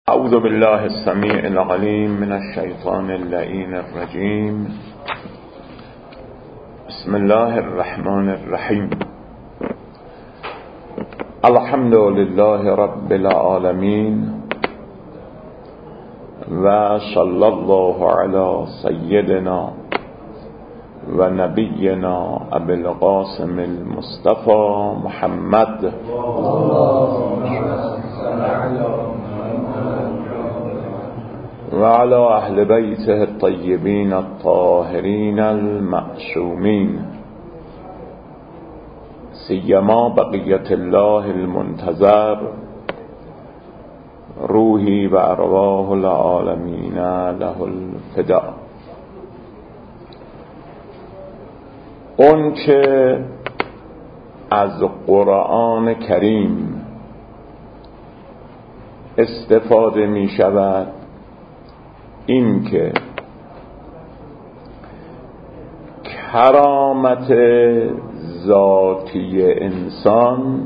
اعوذ بالله السمیع العلیم من الشیطان اللعین الرجیم. بسم الله الرحمن الرحیم. الحمد لله رب العالمین و صلی الله علی سیدنا و نبینا ابی القاسم المصطفى محمد و علی اهل بیته الطیبین الطاهرین المعصومین، سیما بقیت الله المنتظر، روحی و ارواح العالمین له الفداء. اون که از قرآن کریم استفاده می شود این که کرامت ذاتی انسان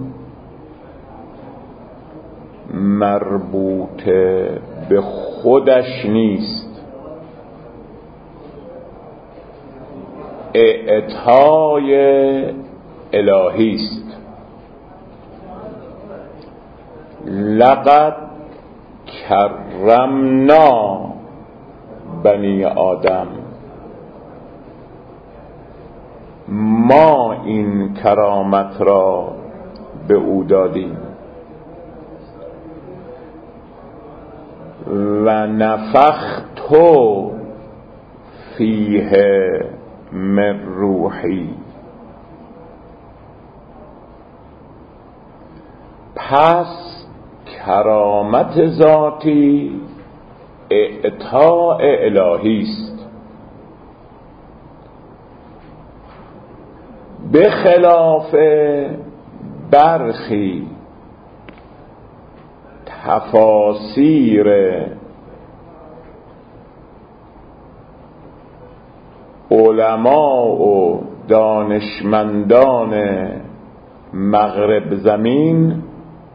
مربوط به خودش نیست، اعطای الهی است. لقد کرمنا بنی آدم، ما این کرامت را به او دادیم. و نفخت فیه من روحی، پس کرامت ذاتی اعطاء الهی است، به خلاف برخی تفاسیر علما و دانشمندان مغرب زمین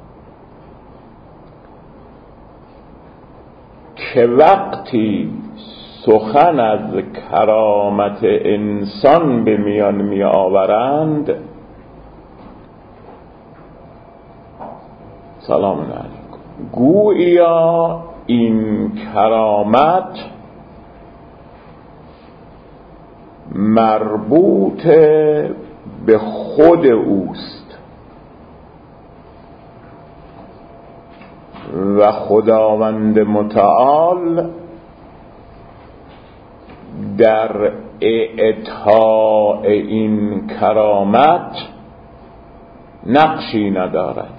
که وقتی سخن از کرامت انسان به میان می آورند، سلام علیکم، گویا این کرامت مربوط به خود اوست و خداوند متعال در اعطاء این کرامت نقشی ندارد.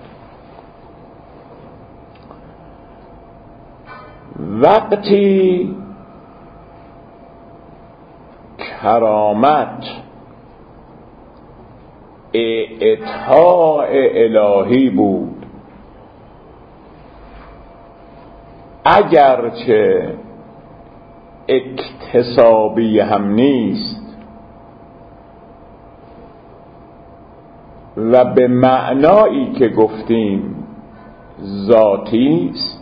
وقتی کرامت اعطاء الهی بود، اگرچه اکتسابی هم نیست و به معنایی که گفتیم ذاتی است،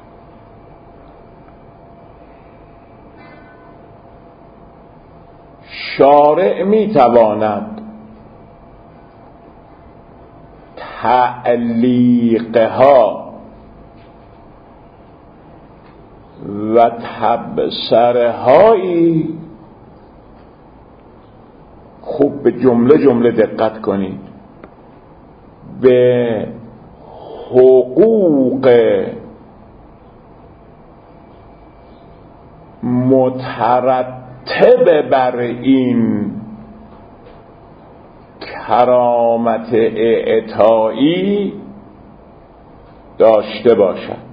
شارع می تواند تعلیقها و تبصرهایی، خوب به جمله دقت کنید، به حقوق مترتب بر این کرامت اعطایی داشته باشد.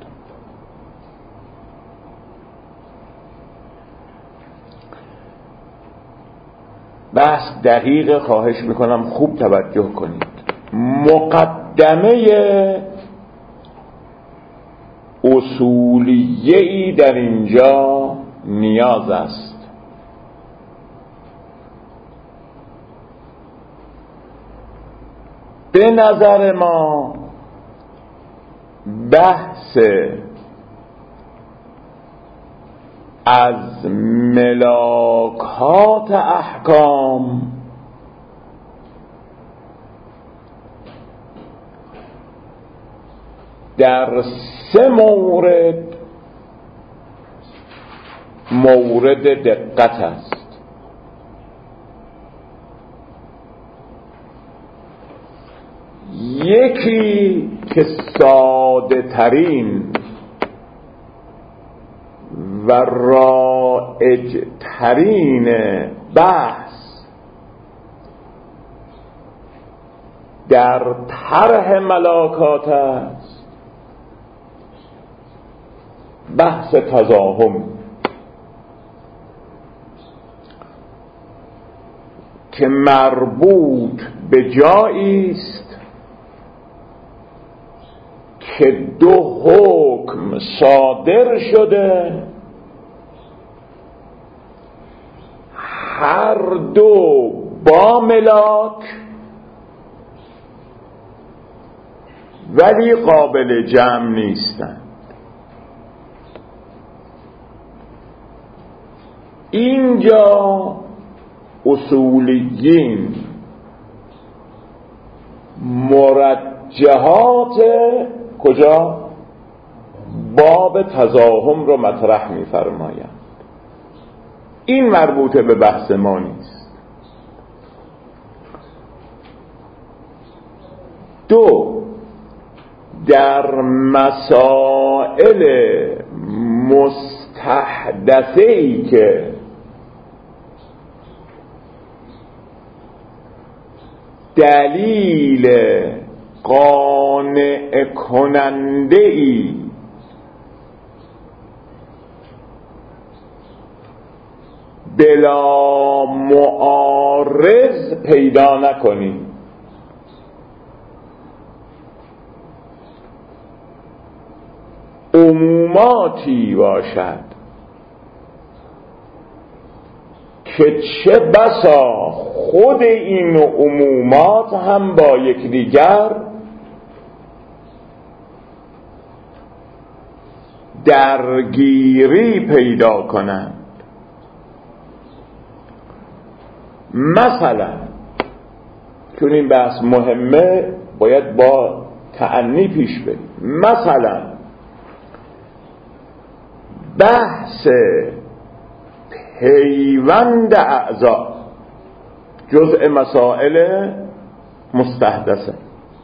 بس دقیق خواهش میکنم خوب توجه کنید. مقدمه اصولیه‌ای در اینجا نیاز است. به نظر ما بحث از ملاکات احکام در 3 مورد دقت است. یکی که ساده ترین و رایج ترین بحث در طرح ملاکات است، بحث تزاحم که مربوط به جایی است که 2 حکم صادر شده، هر 2 با ملاک ولی قابل جمع نیستند. اینجا اصولیین مرجحات کجا؟ باب تزاحم رو مطرح می‌فرمایند. این مربوط به بحث ما نیست. 2 در مسائل مستحدثه‌ای که دلیل قانع کننده‌ای بلا معارض پیدا نکنیم، عموماتی باشد که چه بسا خود این عمومات هم با یکدیگر درگیری پیدا کنند. مثلا چون این بحث مهمه باید با تأنی پیش بریم. مثلا بحث پیوند اعضا جزء مسائل مستحدثه،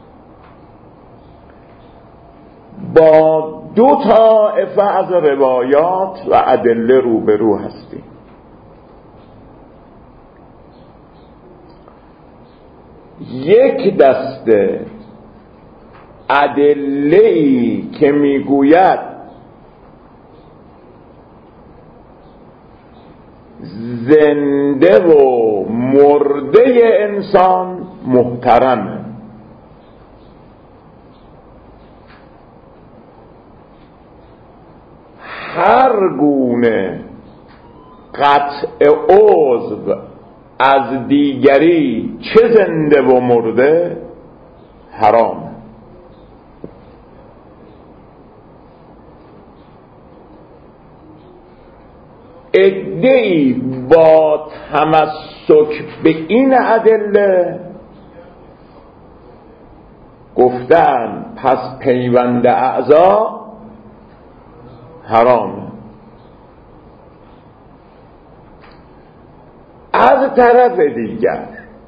با 2 طائفه از روایات و ادله روبرو هستیم. یک دسته ادله‌ای که میگوید زنده و مرده انسان محترمه، هر گونه قطع عضو از دیگری چه زنده و مرده حرامه. عده‌ای با تمسک به این ادله گفتن پس پیوند اعضا حرامه. از طرف دیگر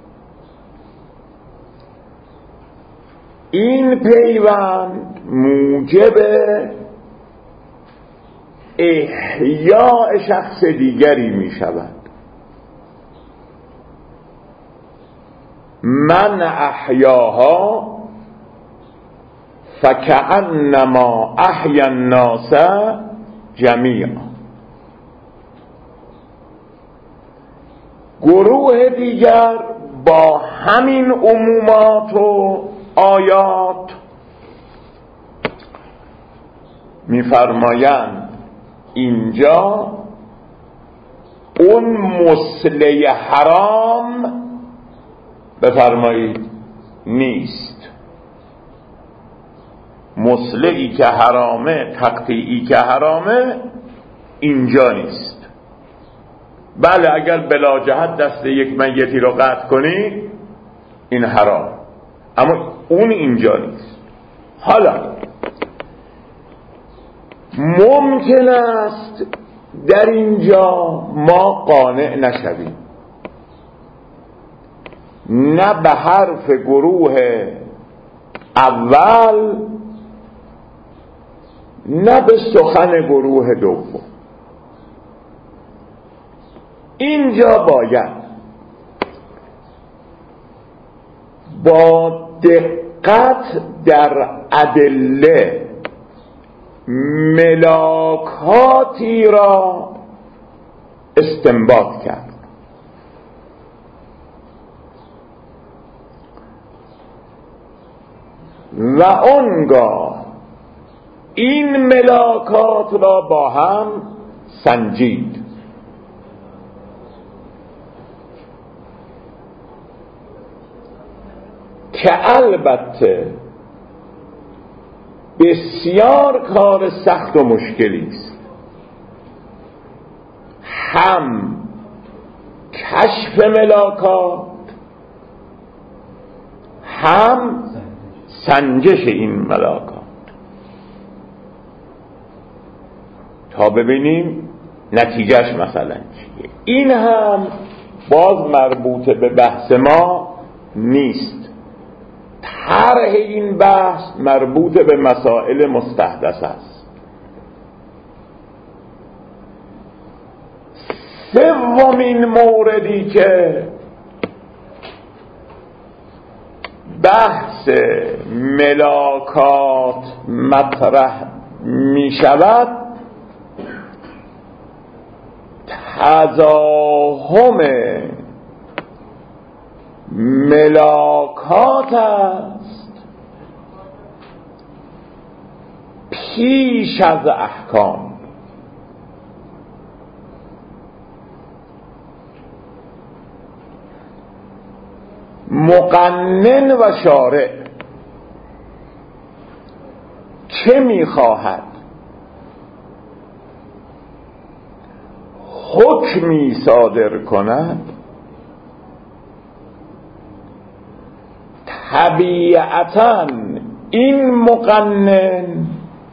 این پیوند موجب احیاء شخص دیگری می شود. من احیاها فکأنما احیا الناس جمیعا. گروه دیگر با همین عمومات و آیات می‌فرمایند اینجا اون مسله حرام بفرمایید نیست. مسله‌ای که حرامه، تقطیعی که حرامه اینجا نیست. بله اگر بلا جهت دست یک میتی رو قطع کنی این حرام، اما اون اینجا نیست. حالا ممکن است در اینجا ما قانع نشویم، نه به حرف گروه اول نه به سخن گروه دوم. اینجا باید با دقت در ادله ملاکاتی را استنباط کرد و آنگاه این ملاکات را با هم سنجید. که البته بسیار کار سخت و مشکلی است، هم کشف ملاکات هم سنجش این ملاکات، تا ببینیم نتیجهش مثلا چیه. این هم باز مربوط به بحث ما نیست. طرح این بحث مربوط به مسائل مستحدث است. سومین موردی که بحث ملاکات مطرح می شود تزاحم ملاکات است پیش از احکام. مقنن و شارع چه می‌خواهد؟ حکمی صادر کند طبیعتاً این مقنن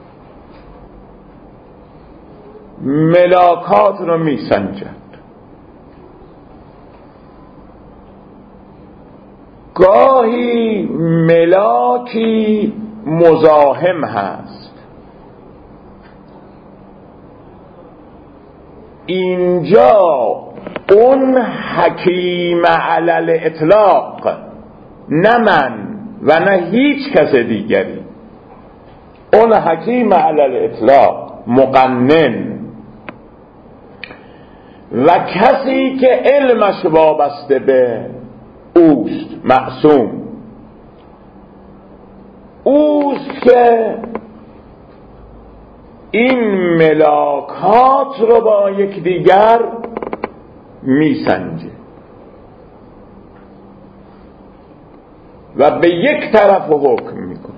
ملاکات رو میسنجد. گاهی ملاکی مزاحم هست. اینجا اون حکیم علل اطلاق، نه من و نه هیچ کس دیگری، اون حکیم علل اطلاق مقنن و کسی که علمش وابسته به اوست، معصوم اوست که این ملاکات رو با یکدیگر میسنجه و به یک طرف حکم میکنه.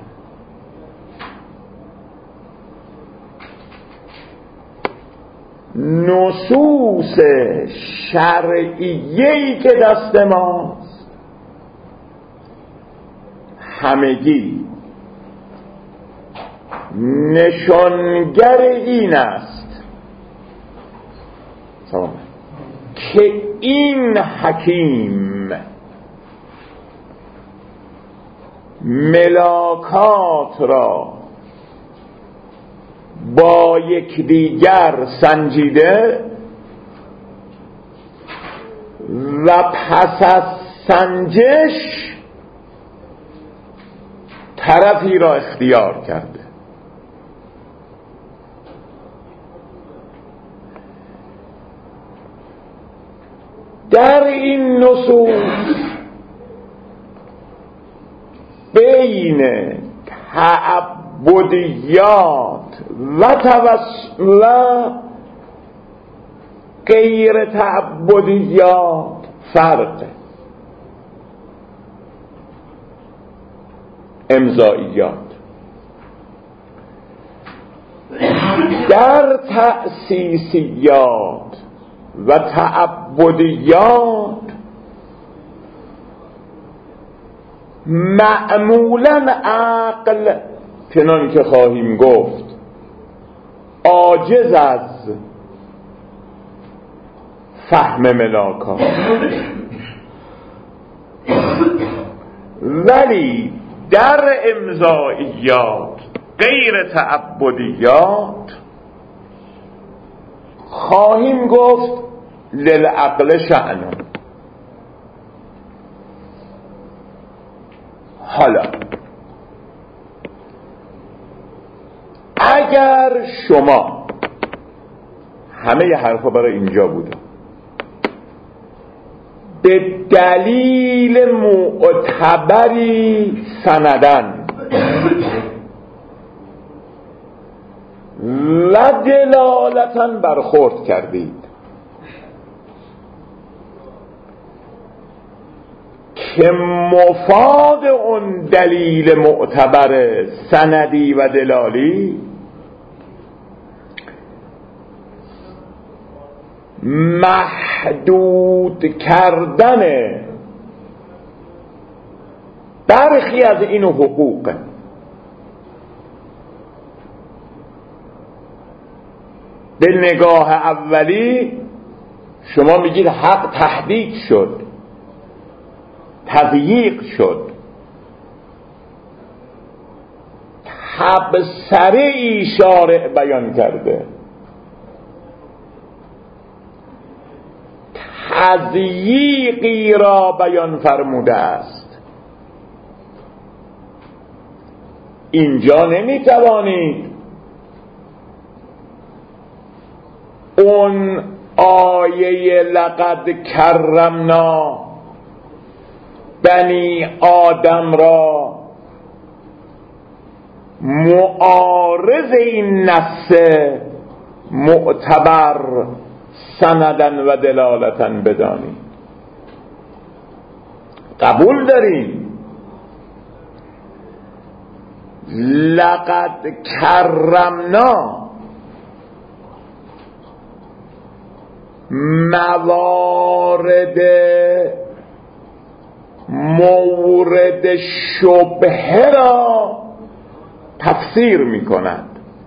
نصوص شرعیه‌ای که دست ماست همگی نشانگر این است که این حکیم ملاکات را با یکدیگر سنجیده و پس از سنجش طرفی را اختیار کرده. در این نصوص بین تعبدیات و غیر تعبدیات فرق. امضائیات در تأسیسیات و تعبدیات معمولا عقل چنان که خواهیم گفت عاجز از فهم ملاکات، ولی در امضائیات غیر تعبدیات خواهیم گفت للعقل شأن. حالا اگر شما همه ی حرفا برای اینجا بوده به دلیل معتبری سندن و دلالتاً برخورد کردید که مفاد اون دلیل معتبر سندی و دلالی محدود کردن برخی از این حقوق به نگاه اولی شما میگید حق تهدید شد، تضییق شد، تبصره شارع بیان کرده، تضییقی را بیان فرموده است. اینجا نمیتوانید اون آیه لقد کرمنا بنی آدم را معارض این نص معتبر سندن و دلالتن بدانید. قبول داریم لقد کرمنا موارد مورد شبهه را تفسیر می کند.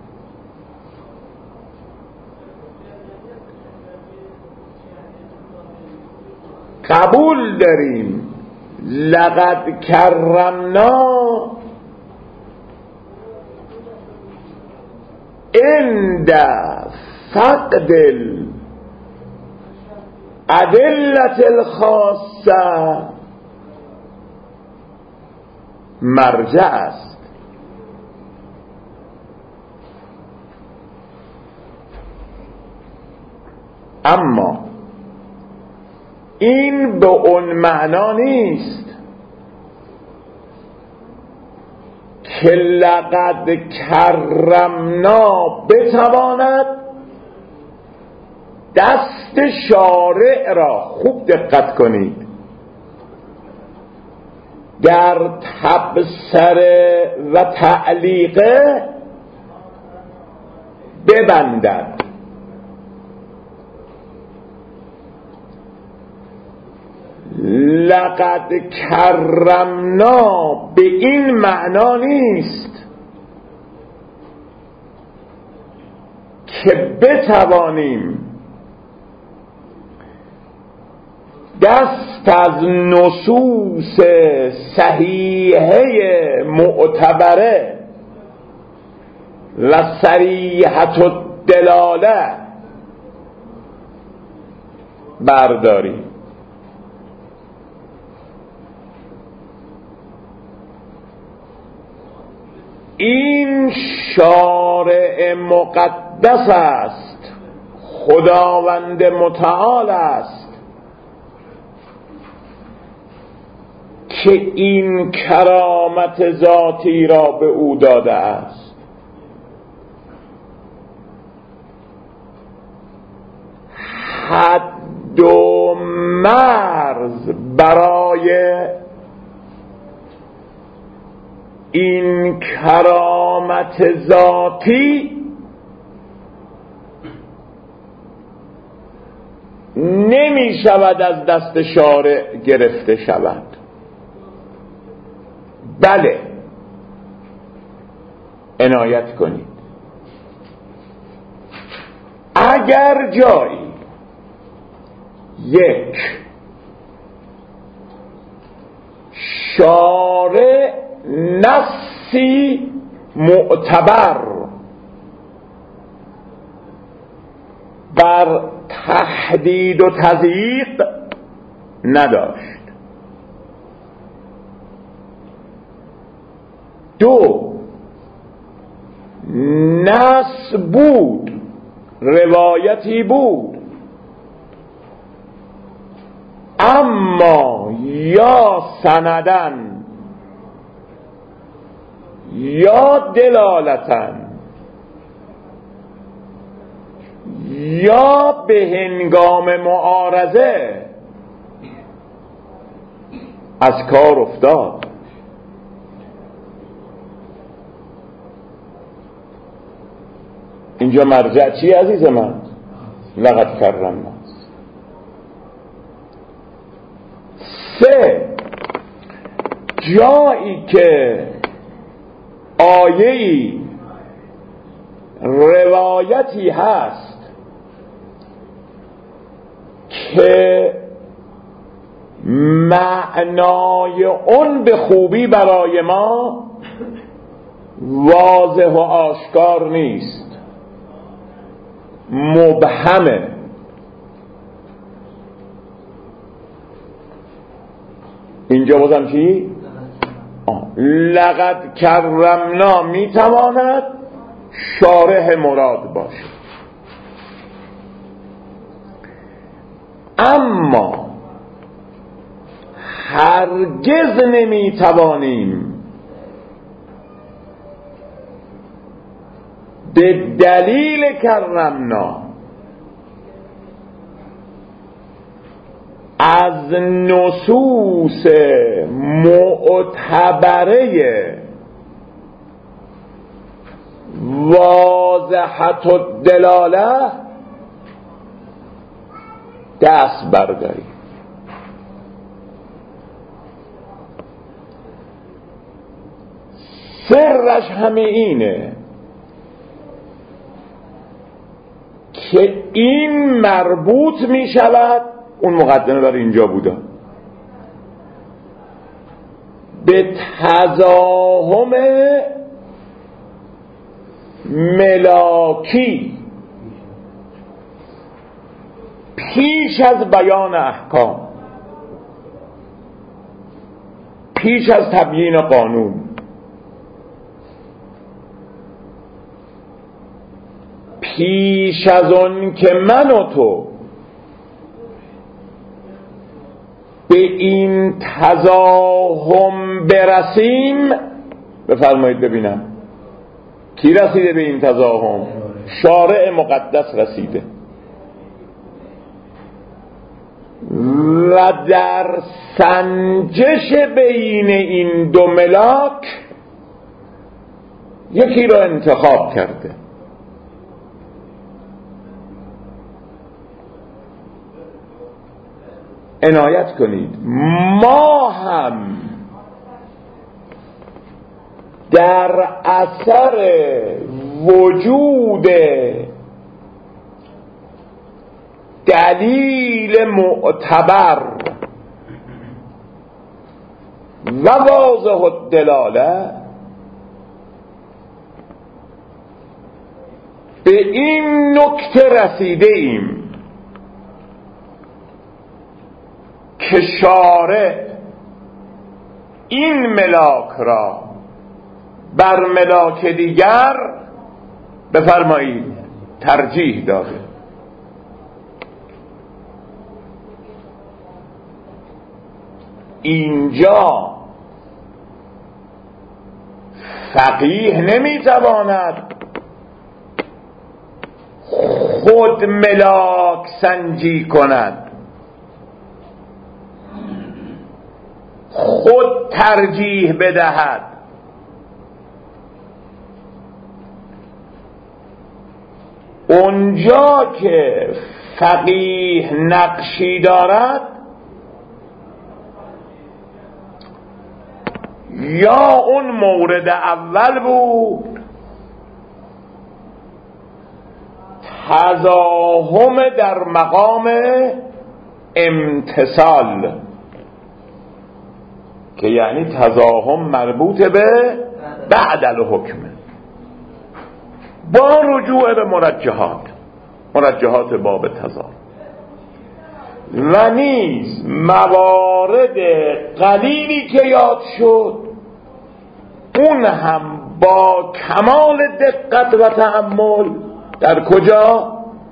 قبول داریم لقد کرمنا عند فقد الادلة الخاصة مرجع است. اما این به اون معنا نیست که لقد کرمنا بتواند دست شارع را، خوب دقت کنید، در تبصره و تعلیقه ببندد. لقد کرمنا به این معنا نیست که بتوانیم دست از نصوص صحیحه معتبره و صریحة الدلاله برداریم. این شارع مقدس است، خداوند متعال است که این کرامت ذاتی را به او داده است. حد و مرز برای این کرامت ذاتی نمی شود از دست شارع گرفته شود. بله، عنایت کنید. اگر جایی یک شارع نصی معتبر بر تحدید و تضییق نداشت، دو نص بود، روایتی بود، اما یا سندن یا دلالتن یا به هنگام معارضه از کار افتاد. اینجا مرجع چی عزیز من؟ لقد کرمنا. سه، جایی که آیه‌ای روایتی هست که معنای اون به خوبی برای ما واضح و آشکار نیست، مبهمه، اینجا بازم چی؟ لقد کرمنا میتواند شارح مراد باشه، اما هرگز نمیتوانیم به دلیل کرمنا از نصوص معتبره واضحت الدلاله دست برداریم. سرش همه اینه که این مربوط می شود، اون مقدمه برای اینجا بوده، به تزاحم ملاکی پیش از بیان احکام، پیش از تبیین قانون، پیش از اون که من و تو به این تزاحم برسیم. بفرمایید ببینم کی رسیده به این تزاحم؟ شارع مقدس رسیده و در سنجش بین این دو ملاک یکی را انتخاب کرده. عنایت کنید، ما هم در اثر وجود دلیل معتبر و واضح الدلاله به این نکته رسیده ایم که شارع این ملاک را بر ملاک دیگر بفرمایید ترجیح داده. اینجا فقیه نمیتواند خود ملاک سنجی کند، خود ترجیح بدهد. اونجا که فقیه نقشی دارد یا اون مورد اول بود تزاحم در مقام امتصال، که یعنی تزاحم مربوط به بعد الحکم، با رجوع به مرجحات باب تزاحم. و نیز موارد قلیلی که یاد شد اون هم با کمال دقت و تأمل در کجا؟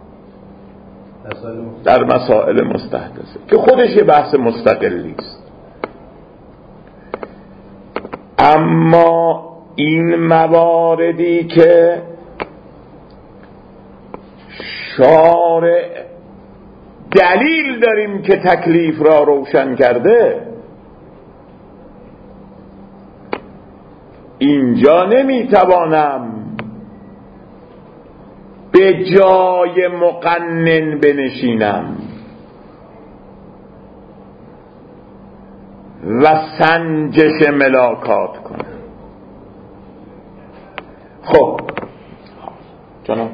در مسائل مستحدثه که خودش یه بحث مستقلی است. اما این مواردی که شارع دلیل داریم که تکلیف را روشن کرده، اینجا نمیتوانم به جای مقنن بنشینم و سنجش ملاکات کنم. خب جناب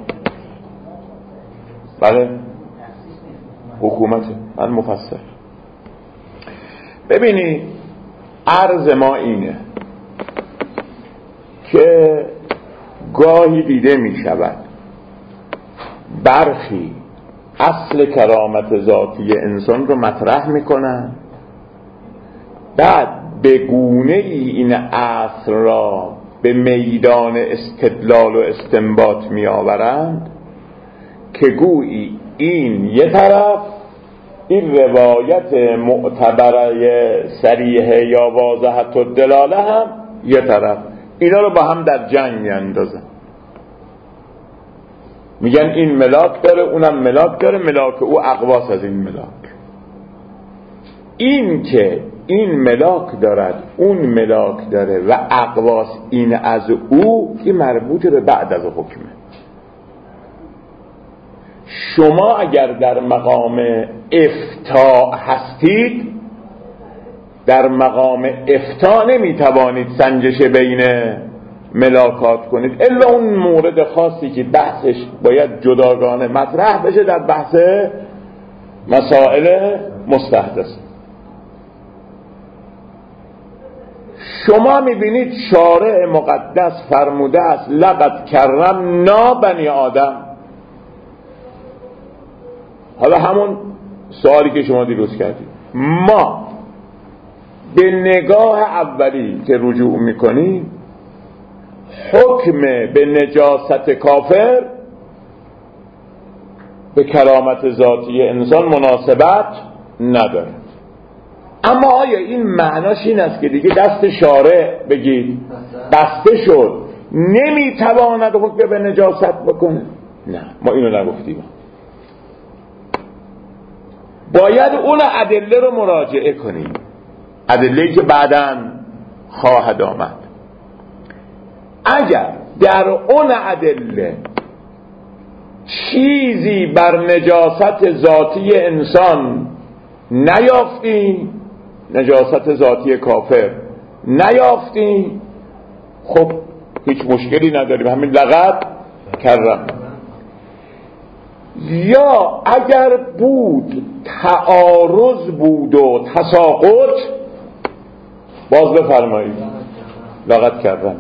بله حکومت من مفصل. ببینید عرض ما اینه که گاهی دیده می شود برخی اصل کرامت ذاتی انسان رو مطرح می کنن، بعد به گونه ای این اصل را به میدان استدلال و استنباط می آورند که گویی این یه طرف، این روایت معتبره صریحه یا واضحت الدلاله هم یه طرف، اینا رو با هم در جنگ می اندازن. میگن این ملاک داره اونم ملاک داره، ملاک او اقواس از این ملاک. این که این ملاک دارد اون ملاک داره و اقواس این از او، این مربوط به بعد از حکمه. شما اگر در مقام افتاء هستید، در مقام افتاء نمیتوانید سنجش بین ملاکات کنید الا اون مورد خاصی که بحثش باید جداگانه مطرح بشه در بحث مسائل مستحدث. شما میبینید شارع مقدس فرموده است لقد کرمنا بنی آدم. حالا همون سوالی که شما دیروز کردید، ما به نگاه اولی که رجوع میکنیم حکم به نجاست کافر به کرامت ذاتی انسان مناسبت نداره. اما آیا این معناش این است که دیگه دست شارع بگید بسته شد نمیتواند حکم به نجاست بکنه؟ نه، ما اینو نگفتیم. باید اون ادله رو مراجعه کنیم، ادله‌ای که بعداً خواهد آمد. اگر در اون ادله چیزی بر نجاست ذاتی انسان نیافتیم، نجاست ذاتی کافر نیافتیم، خب هیچ مشکلی نداریم، همین لقد کرم. یا اگر بود تعارض بود و تساقط، باز بفرمایید لقد کرم.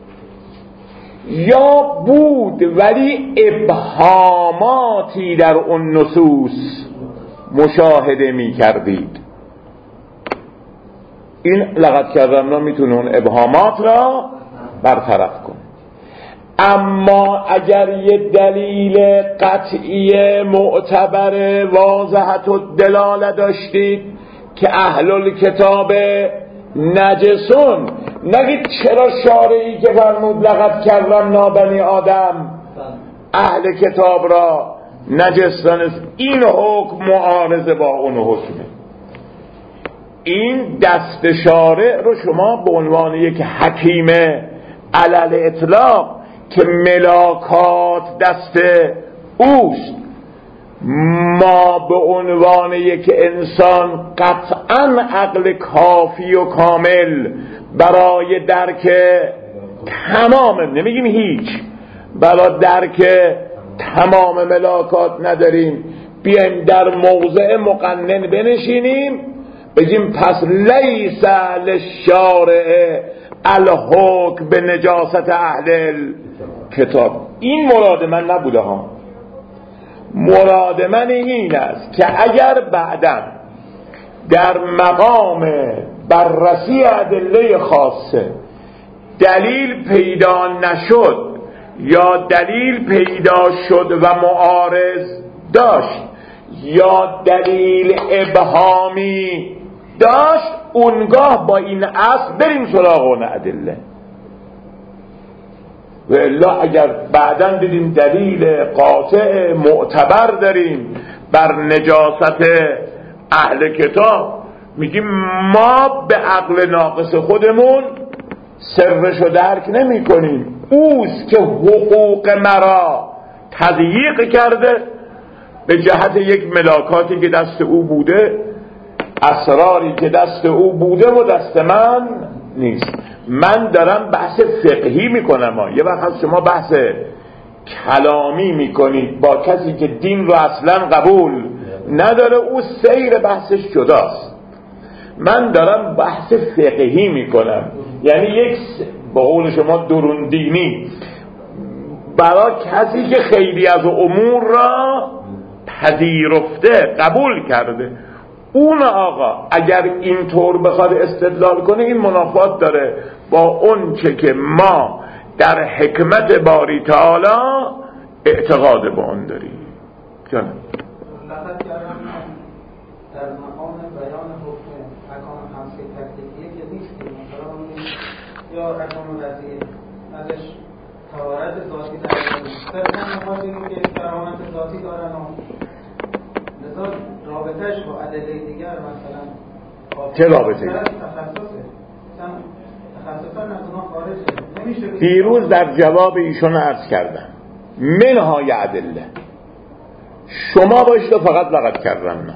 یا بود ولی ابهاماتی در اون نصوص مشاهده می کردید، این لقد کرمنا میتونه اون ابهامات را برطرف کنه. اما اگر یه دلیل قطعی معتبر واضحت و دلاله داشتید که اهل الکتاب نجسون، نگید چرا شارعی که فرمود لقد کرمنا بنی آدم اهل کتاب را نجس دانست، این حکم معارضه با اون حکمه. این دست شارع رو شما به عنوان یک حکیم علل اطلاق که ملاکات دست اوست ما به عنوان یک انسان قطعا عقل کافی و کامل برای درک تمام، نمیگیم هیچ، برای درک تمام ملاکات نداریم. بیایم در موضع مقنن بنشینیم بگیم پس لیس للشارع الحکم به نجاست اهل کتاب. این مراد من نبوده ها. مراد من این است که اگر بعداً در مقام بررسی ادله خاصه دلیل پیدا نشد یا دلیل پیدا شد و معارض داشت یا دلیل ابهامی داشت، اونگاه با این اصل بریم سراغ اون ادله. و الا اگر بعداً دیدیم دلیل قاطع معتبر داریم بر نجاست اهل کتاب، میگیم ما به عقل ناقص خودمون سرشو درک نمی کنیم. اوست که حقوق مرا تضییق کرده به جهت یک ملاکاتی که دست او بوده، اسراری که دست او بوده و دست من نیست. من دارم بحث فقهی میکنم. یه وقت شما بحث کلامی میکنید با کسی که دین رو اصلا قبول نداره، او سیر بحثش جداست. من دارم بحث فقهی میکنم، یعنی یک به قول شما درون دینی برای کسی که خیلی از امور را پذیرفته قبول کرده. اون آقا اگر اینطور بخواد استدلال کنه این منافات داره با اون چه که ما در حکمت باری تعالی اعتقاد به اون داریم. جانم لقد کردم در مقام بیان حکم احکام خمسه تکلیفیه که نیستیم، مثلا یا احکام وضعیه ازش طهارت ذاتی دارن، صرفا ما بگیم که کرامت ذاتی دارن و لذا رابطهش با ادله دیگر مثلا چه رابطه؟ دیروز در جواب ایشون عرض کردم منهای ادله شما باشید و فقط لقد کردم نه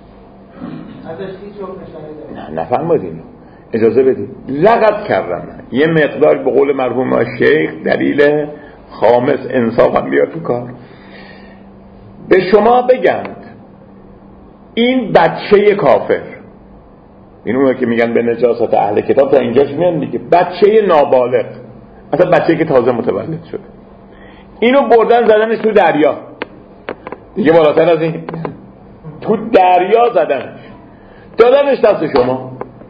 نفرمایید، اجازه بدید. لقد کردم یه مقدار به قول مرحوم شیخ دلیل خامس انصافم بیاد تو کار. به شما بگند این بچه کافر، این اونه که میگن به نجاست اهل کتاب، تا اینجاش میان دیگه، بچه نابالغ، اصلا بچه که تازه متولد شده، اینو بردن زدنش تو دریا دیگه، بالاتر از این تو دریا زدنش، دادنش دست شما.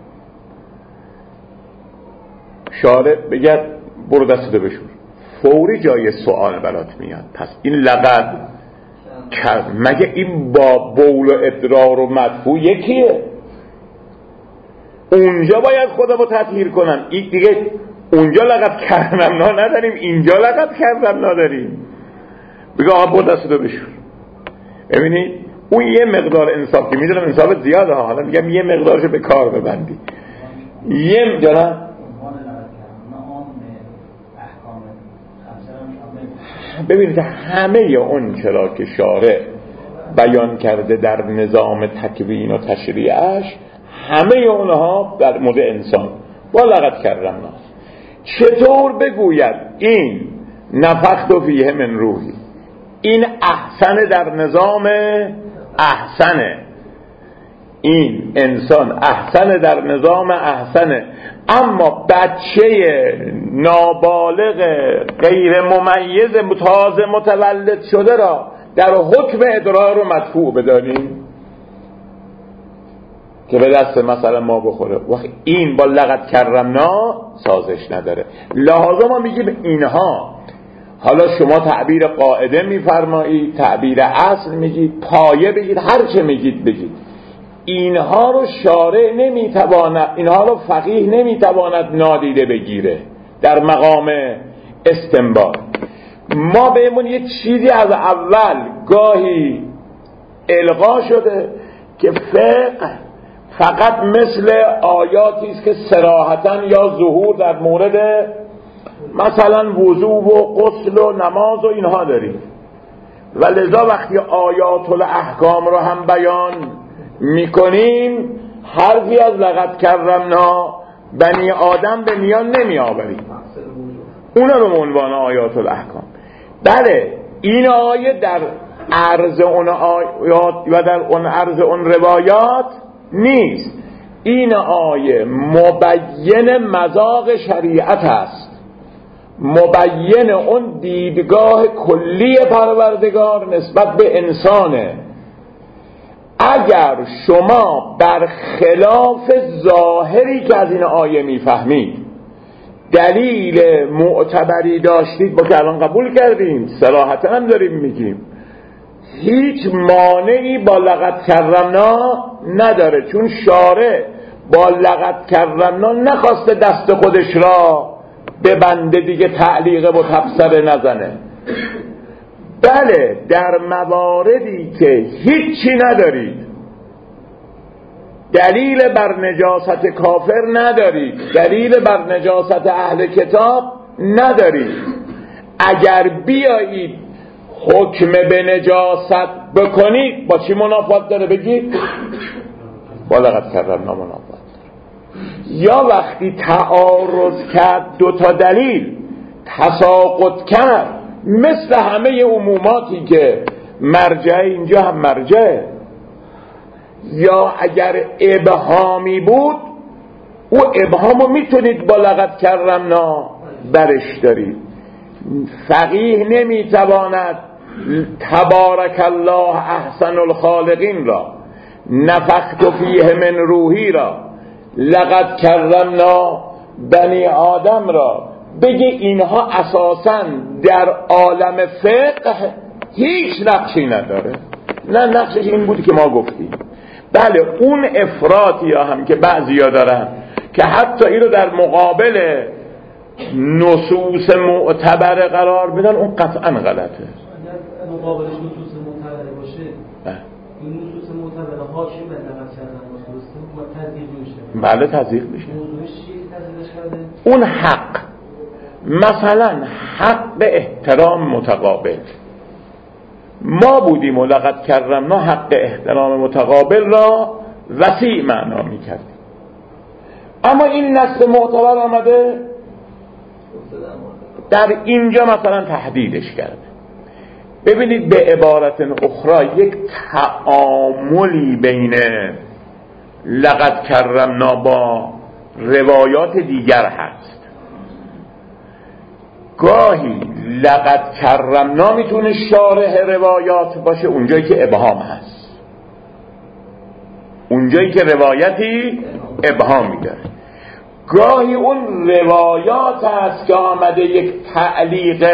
شارع بگه برو دستتو بشور، فوری جای سوال برات میاد. پس این لقد مگه این با بول و ادرار و مدفوع یکیه؟ اونجا باید خودمو تطهیر کنم، این دیگه اونجا لقد کردم نداریم، اینجا لقد کردم نداریم. بگه آقا برو دستتو بشور. ببینید اون یه مقدار انصاف که میدونم انصاف زیاده ها، حالا میگم یه مقدارشو به کار ببندی. یه جانا ببینید همه اون چرا که شارع بیان کرده در نظام تکوین و تشریعش، همه اونها در مورد انسان با لقد کردم. چطور بگوید این نفخت فیه من روحی، این احسن در نظام احسنه، این انسان احسن در نظام احسنه، اما بچه نابالغ غیر ممیز تازه متولد شده را در حکم ادرار و مدفوع بداریم که به دست مثلا ما بخوره. وقتی این با لقد کرمنا سازش نداره. لحاظا ما میگیم اینها، حالا شما تعبیر قاعده میفرمایید، تعبیر اصل میگید، پایه بگید، هر چه میگید بگید، اینها رو شارع نمیتواند، اینها رو فقیه نمیتواند نادیده بگیره در مقام استنباط. ما بهمون یه چیزی از اول گاهی القا شده که فقه فقط مثل آیاتی است که صراحتاً یا ظهور در مورد مثلا وضو و غسل و نماز و اینها داریم. و لذا وقتی آیات الاحکام رو هم بیان میکنیم حرفی از لقد کرمنا بنی آدم به میان نمی آوریم، اونا رو به عنوان آیات الاحکام. بله این آیه در عرض اون آیات و در اون عرض اون روایات نیست، این آیه مبین مذاق شریعت است، مبین اون دیدگاه کلی پروردگار نسبت به انسانه. اگر شما برخلاف ظاهری که از این آیه میفهمید دلیل معتبری داشتید، با که الان قبول کردیم صراحتا هم داریم میگیم، هیچ مانعی با لقد کرمنا نداره، چون شارع با لقد کرمنا نخواسته دست خودش را ببنده دیگه تعلیق و تفسیر نزنه. بله در مواردی که هیچی ندارید، دلیل بر نجاست کافر ندارید، دلیل بر نجاست اهل کتاب ندارید، اگر بیایید حکم به نجاست بکنید با چی منافات داره بگید؟ با لقد کرمنا منافات داره. یا وقتی تعارض کرد دو تا دلیل تساقط کرد، مثل همه عموماتی که مرجع اینجا هم مرجع، یا اگر ابهامی بود او ابهامو میتونید با لقد کرمنا برش دارید. فقیه نمیتواند تبارک الله احسن الخالقین را، نفخت فیه من روحی را، لقد کرمنا بنی آدم را بگه اینها اساساً در عالم فقه هیچ نقشی نداره. نه، نقشش این بود که ما گفتیم. بله اون افراطی هم که بعضیا دارن که حتی این رو در مقابل نصوص معتبر قرار بدن، اون قطعا غلطه. اگر مقابلش نصوص معتبر باشه، این نصوص معتبر حاکم به لقد کرمنا درسته تضییق میشه. بله تضییق میشه. موضوعش چیه تضییقش کرده؟ اون حق، مثلا حق به احترام متقابل، ما بودیم و لقد کرمنا حق احترام متقابل را وسیع معنا میکردیم، اما این نص معتبر آمده در اینجا مثلا تحدیدش کرده. ببینید به عبارت اخرى یک تعاملی بین لقد کرمنا با روایات دیگر هست. گاهی لقد کرمنا میتونه شارح روایات باشه اونجایی که ابهام هست، اونجایی که روایتی ابهام میداره. گاهی اون روایات هست که آمده یک تعلیق،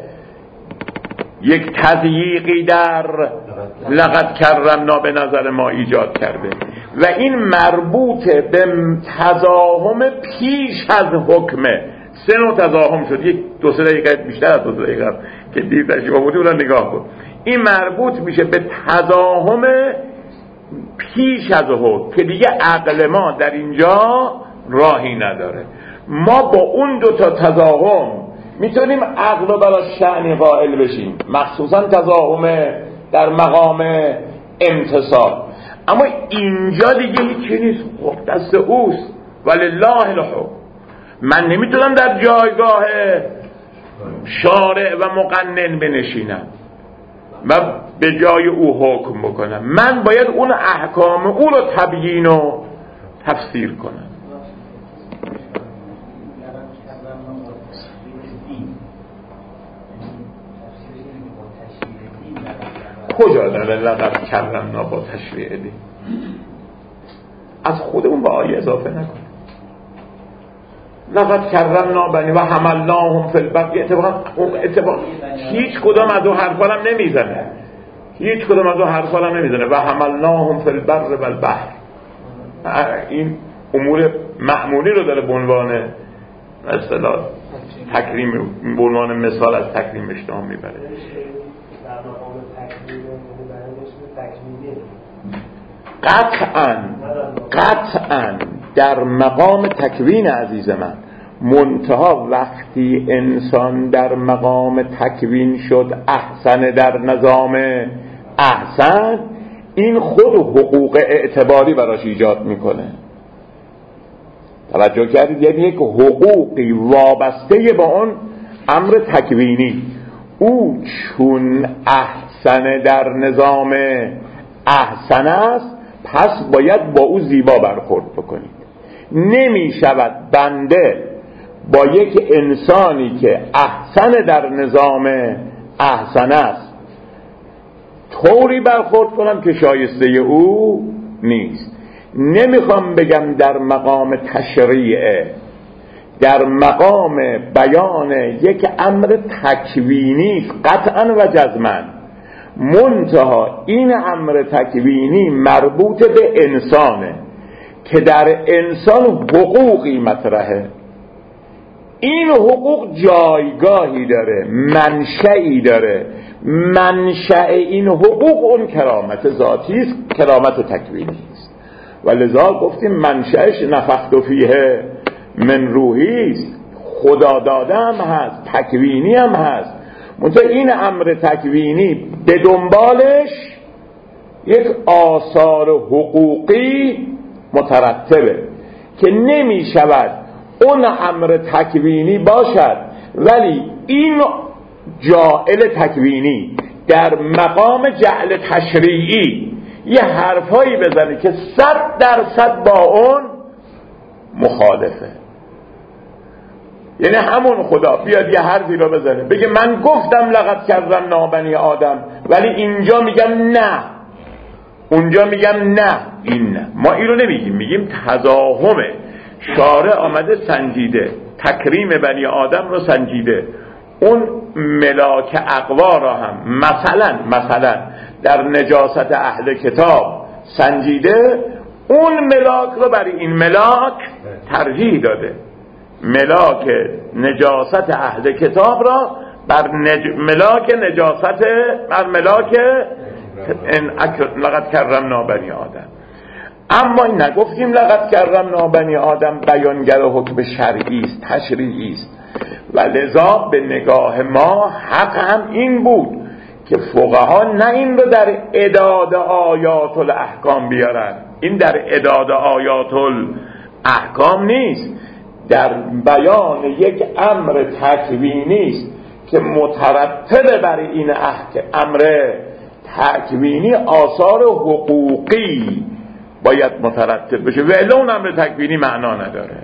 یک تضییقی در لقد کرمنا به نظر ما ایجاد کرده و این مربوط به تضاهم پیش از حکمه. 3 نوع تضاهم شد، یک 2-3 دقیقه بیشتر از 2 دقیقه که دیر تشریف آوردی اون نگاه کن. این مربوط میشه به تضاهم پیش از حکم که دیگه عقل ما در اینجا راهی نداره. ما با اون 2 تا تضاهم میتونیم عقل رو برای شأن قائل بشیم، مخصوصا تضاهم در مقام امتصال. اما اینجا دیگه هیچی نیست، دست اوست، ولله الحکم. من نمیتونم در جایگاه شارع و مقنن بنشینم و به جای او حکم بکنم، من باید اون احکام او رو تبیین و تفسیر کنم. کجا داره لقد کرمنا با تشریع دین؟ از خودمون با آیه اضافه نکن. لقد کرمنا بنی و حملناهم فی البر، اتفاق هیچ کدام از اون حرفا هم نمیزنه، هیچ کدام از اون حرفا هم نمیزنه. و حملناهم فی البر و البحر، این امور معمولی رو داره به عنوان اصطلاح تکریم، به عنوان مثال از تکریمش نام میبره. قطعاً در مقام تکوین عزیز من منتها وقتی انسان در مقام تکوین شد احسن در نظام احسن، این خود حقوق اعتباری براش ایجاد میکنه. توجه کردید؟ یعنی یک حقوقی وابسته با اون امر تکوینی. او چون احسن در نظام احسن است، پس باید با او زیبا برخورد بکنید. نمی شود بنده با یک انسانی که احسن در نظام احسن است طوری برخورد کنم که شایسته او نیست. نمیخوام بگم در مقام تشریعه، در مقام بیان یک امر تکوینی قطعا و جزما، منتها این امر تکوینی مربوط به انسانه که در انسان حقوقی مطرحه. این حقوق جایگاهی داره، منشئی داره. منشأ این حقوق اون کرامت ذاتی است، کرامت تکوینی است. و لذا گفتیم منشأش نفخت فیه من روحی است، خدا داده هم هست، تکوینی هم هست. منتها این امر تکوینی به دنبالش یک آثار حقوقی مترتبه که نمی شود اون امر تکوینی باشد ولی این جاعل تکوینی در مقام جعل تشریعی یه حرفایی بزنه که 100% با اون مخالفه. یعنی همون خدا بیاد یه حرفی رو بزنه بگه من گفتم لقد کرمنا بنی آدم، ولی اینجا میگم نه، اونجا میگم نه، این نه. ما این رو نمیگیم، میگیم تضاهمه. شارع آمده سنجیده، تکریم بنی آدم رو سنجیده، اون ملاک اقوا را هم مثلا در نجاست اهل کتاب سنجیده، اون ملاک رو برای این ملاک ترجیح داده. ملاک نجاست اهل کتاب را بر ملاک نجاست، بر ملاک لقد کرمنا بنی آدم. اما این نگفتیم لقد کرمنا بنی آدم بیانگر حکم شرعی است، تشریعی است. و لذا به نگاه ما حق هم این بود که فقها نه این رو در اعداد آیات الاحکام بیارن، این در اعداد آیات الاحکام نیست، در بیان یک امر تکوینی است که مترتب بر این امر تکوینی آثار حقوقی باید مترتب بشه، ولی اون امر تکوینی معنا نداره.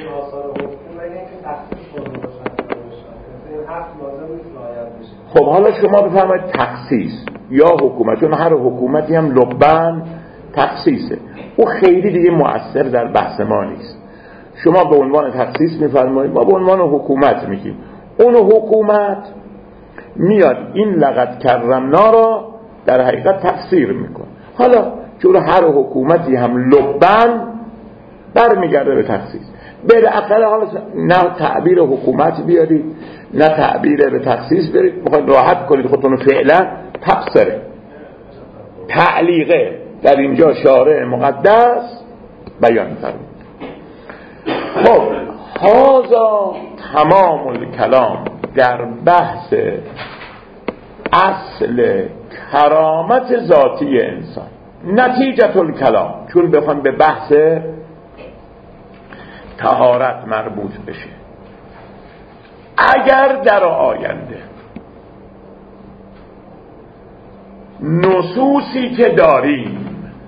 خب حالا شما بفرمایید تخصیص یا حکومت، چون هر حکومتی هم لبن تخصیصه، او خیلی دیگه مؤثر در بحث ما نیست. شما به عنوان تخصیص میفرمایید، ما به عنوان حکومت میگیم. اون حکومت میاد این لقد کرمنا را در حقیقت تفسیر میکنه. حالا چون هر حکومتی هم لبن برمیگرده به تخصیص، بالاخره حالا نه تعبیر حکومت بیارید نه تعبیر به تخصیص برید، میخواید راحت کنید خودتون رو، فعلا تفسیره تعلیقه در اینجا شارع مقدس بیان فرمود. خب هذا تمام الکلام در بحث اصل کرامت ذاتی انسان. نتیجه الکلام، چون بخوام به بحث طهارت مربوط بشه، اگر در آینده نصوصی که داریم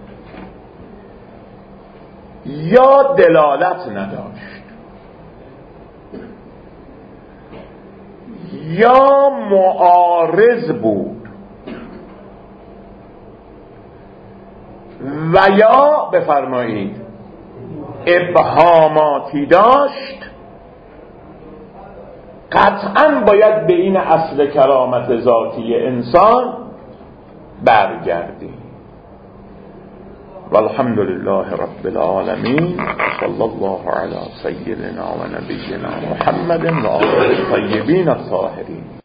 یا دلالت نداشت یا معارض بود و یا بفرمایید ابهاماتی داشت، قطعاً باید به این اصل کرامت ذاتی انسان برگردیم. والحمد لله رب العالمین، صلی الله علی سیدنا و نبینا محمد و آله الطیبین الطاهرین.